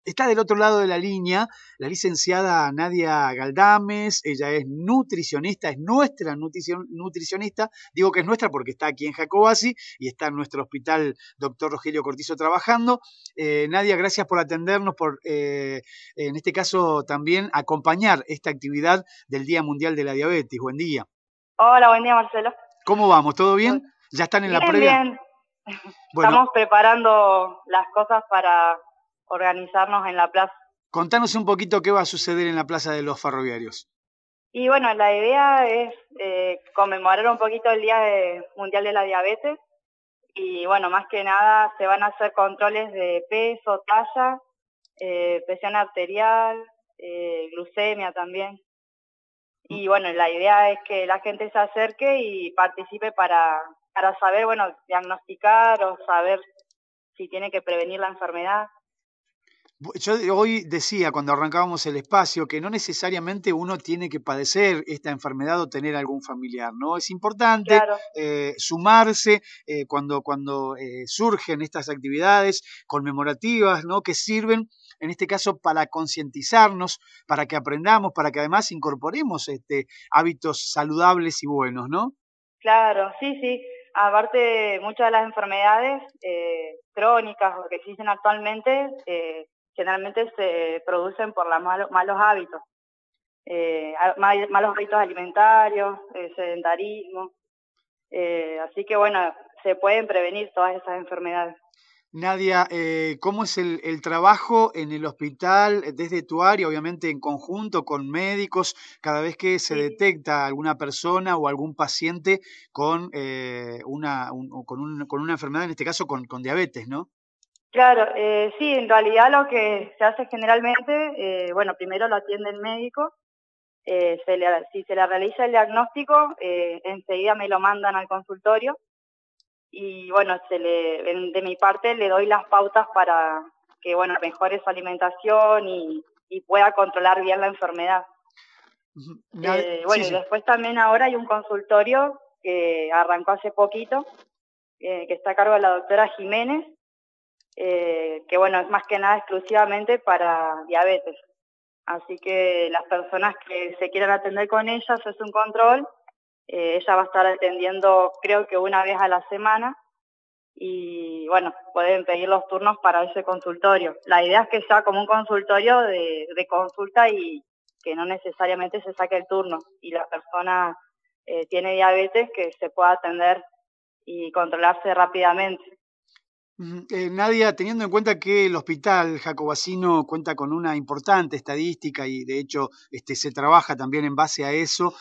Está del otro lado de la línea la licenciada Nadia Galdames. Ella es nutricionista, es nuestra nutricionista. Digo que es nuestra porque está aquí en Jacobasi y está en nuestro hospital Dr. Rogelio Cortizo trabajando. Nadia, gracias por atendernos, por en este caso también acompañar esta actividad del Día Mundial de la Diabetes. Buen día. Hola, buen día, Marcelo. ¿Cómo vamos? ¿Todo bien? ¿Ya están en la Bien, previa? bien. Bueno, Estamos preparando las cosas para organizarnos en la plaza. contanos un poquito qué va a suceder en la Plaza de los Ferroviarios. Y bueno, la idea es conmemorar un poquito el Mundial de la Diabetes. Y bueno, más que nada se van a hacer controles de peso, talla, presión arterial, glucemia también. Y bueno, la idea es que la gente se acerque y participe para saber, bueno, diagnosticar o saber si tiene que prevenir la enfermedad. Yo hoy decía, cuando arrancábamos el espacio, que no necesariamente uno tiene que padecer esta enfermedad o tener algún familiar, ¿no? Es importante Claro, sumarse cuando surgen estas actividades conmemorativas, ¿no? Que sirven, en este caso, para concientizarnos, para que aprendamos, para que además incorporemos hábitos saludables y buenos, ¿no? claro, sí, sí. Aparte, muchas de las enfermedades crónicas o que existen actualmente generalmente se producen por los malos hábitos. Malos hábitos alimentarios, sedentarismo. Así que bueno, se pueden prevenir todas esas enfermedades. Nadia, ¿cómo es el trabajo en el hospital desde tu área, obviamente en conjunto con médicos, cada vez que se Sí, detecta alguna persona o algún paciente con, con una enfermedad, en este caso con diabetes, ¿no? claro, sí, en realidad lo que se hace generalmente, bueno, primero lo atiende el médico, si se le realiza el diagnóstico, enseguida me lo mandan al consultorio y bueno, de mi parte le doy las pautas para que, bueno, mejore su alimentación y pueda controlar bien la enfermedad. Ujú. Sí, Bueno, y sí. después también ahora hay un consultorio que arrancó hace poquito, que está a cargo de la doctora Jiménez, que bueno, es más que nada exclusivamente para diabetes. Así que las personas que se quieran atender con ella, se hace un control, ella va a estar atendiendo creo que una vez a la semana y bueno, pueden pedir los turnos para ese consultorio. La idea es que sea como un consultorio de consulta y que no necesariamente se saque el turno y la persona tiene diabetes que se pueda atender y controlarse rápidamente. Ujú. Nadia, teniendo en cuenta que el hospital jacobacino cuenta con una importante estadística y de hecho se trabaja también en base a eso,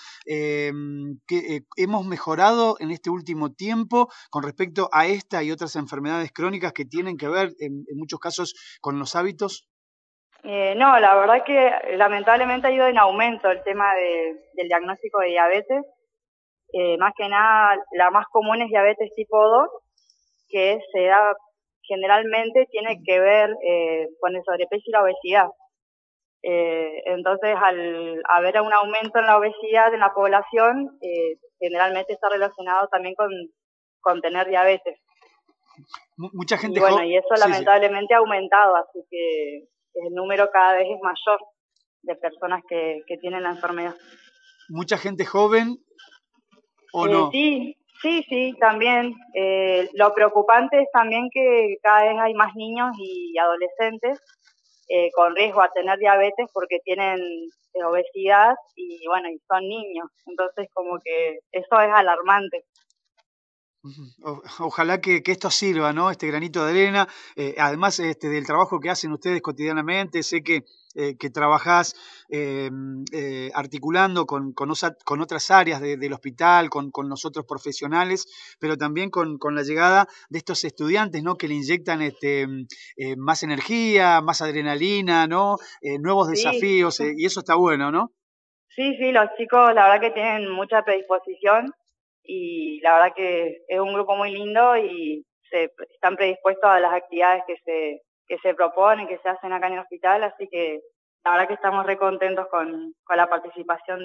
hemos mejorado en este último tiempo con respecto a esta y otras enfermedades crónicas que tienen que ver en muchos casos con los hábitos. No, la verdad que lamentablemente ha ido en aumento el tema del diagnóstico de diabetes. Más que nada, la más común es diabetes tipo 2, que se da generalmente tiene que ver con el sobrepeso y la obesidad. Entonces, al haber un aumento en la obesidad en la población, generalmente está relacionado también con tener diabetes. Mucha Y gente bueno, y eso sí, sí. lamentablemente ha aumentado, así que el número cada vez es mayor de personas que tienen la enfermedad. Mucha gente joven o no. Sí, sí, sí, también. Lo preocupante es también que cada vez hay más niños y adolescentes con riesgo a tener diabetes porque tienen obesidad y bueno, y son niños. Entonces como que eso es alarmante. Ojalá que esto sirva, ¿no? Este granito de arena. Además del trabajo que hacen ustedes cotidianamente, sé que trabajás articulando con otras áreas del hospital, con los otros profesionales, pero también con la llegada de estos estudiantes, ¿no? Que le inyectan más energía, más adrenalina, ¿no? Nuevos Sí, desafíos, y eso está bueno, ¿no? sí, sí, los chicos la verdad que tienen mucha predisposición y la verdad que es un grupo muy lindo y están predispuestos a las actividades que se proponen, que se hacen acá en el hospital, así que la verdad que estamos re contentos con la participación de ellos.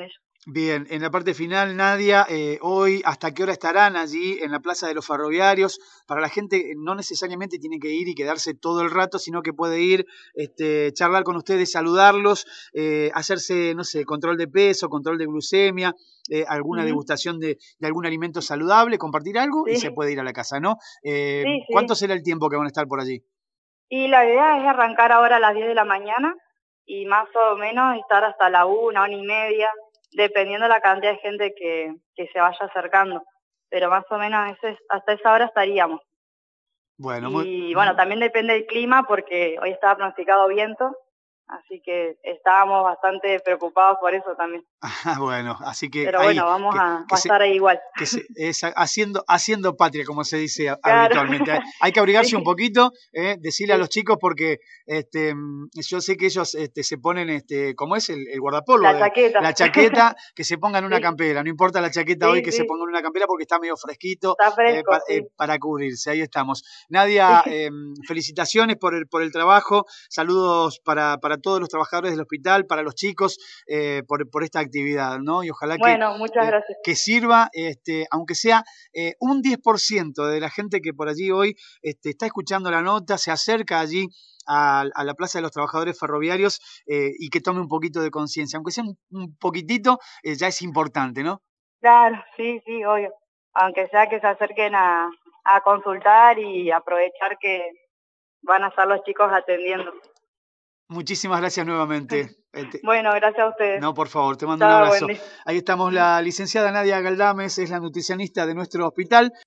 Bien, en la parte final, Nadia, hoy, ¿hasta qué hora estarán allí en la Plaza de los Ferroviarios? Para la gente no necesariamente tiene que ir y quedarse todo el rato, sino que puede ir, charlar con ustedes, saludarlos, hacerse, no sé, control de peso, control de glucemia, alguna Ujú. degustación de algún alimento saludable, compartir algo y se Sí, puede ir a la casa, ¿no? sí, ¿Cuánto sí. será el tiempo que van a estar por allí? Y la idea es arrancar ahora a las 10 de la mañana y más o menos estar hasta la 1, 1:30, dependiendo de la cantidad de gente que se vaya acercando. Pero más o menos hasta esa hora estaríamos. Bueno, muy... Y bueno, también depende del clima porque hoy estaba pronosticado viento, así que estábamos bastante preocupados por eso también. Bueno, así que Pero ahí, bueno, vamos que, a que se, estar ahí igual. haciendo patria, como se dice Claro, habitualmente. Hay que abrigarse un sí, poquito, decirle a sí. los chicos, porque yo sé que ellos se ponen, ¿cómo es? El guardapolvo, La chaqueta. la chaqueta, que se pongan una Sí, campera. No importa la chaqueta hoy, sí, que se sí. pongan una campera porque está medio fresquito Está fresco, sí. para cubrirse. Ahí estamos. Nadia, felicitaciones por el trabajo. Saludos para todos los trabajadores del hospital, para los chicos, por esta actividad, ¿no? Y ojalá Bueno, muchas gracias. que sirva, aunque sea un 10% de la gente que por allí hoy está escuchando la nota, se acerca allí a la Plaza de los Trabajadores Ferroviarios y que tome un poquito de conciencia, aunque sea un poquitito, ya es importante, ¿no? Claro, sí, sí, obvio. Aunque sea que se acerquen a consultar y aprovechar que van a estar los chicos atendiendo. Muchísimas gracias nuevamente. Bueno, gracias a ustedes. No, por favor, te mando un Chao, buen abrazo. día. Ahí estamos la licenciada Nadia Galdames, es la nutricionista de nuestro hospital.